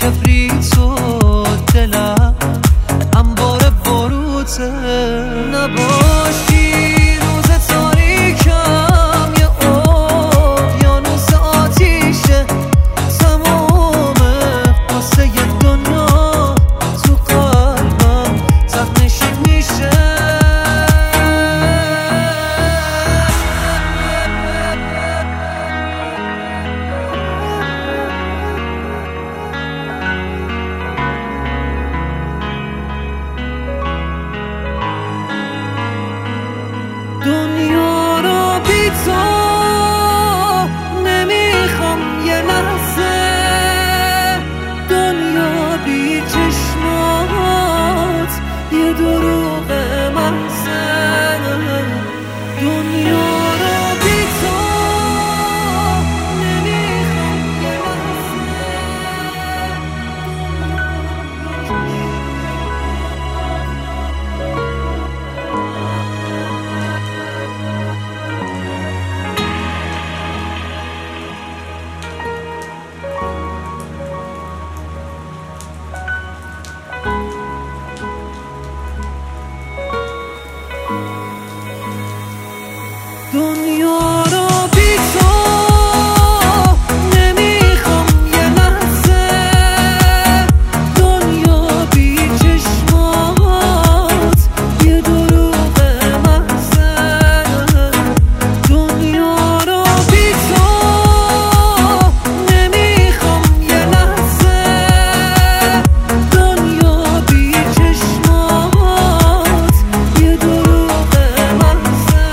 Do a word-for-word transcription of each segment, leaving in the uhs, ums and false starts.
کبریت و دلم انبار باروته. نباشی روز تاریکم یه اقیانوس آتیشه تمومه قصه دنیا تو قلبم زخم نشین میشه. دنیا رو بی تو نمیخوام یه لحظه، دنیا بی چشمات یه دروغ محضه. دنیا رو بی تو نمیخوام یه لحظه. دنیا رو بی تو نمیخوام یه لحظه، دنیا بی چشمات یه دروغ محضه. دنیا رو بی تو نمیخوام یه لحظه، دنیا بی چشمات یه دروغ محضه.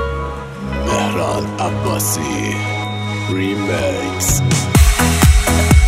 مهران عباسی ریمیکس.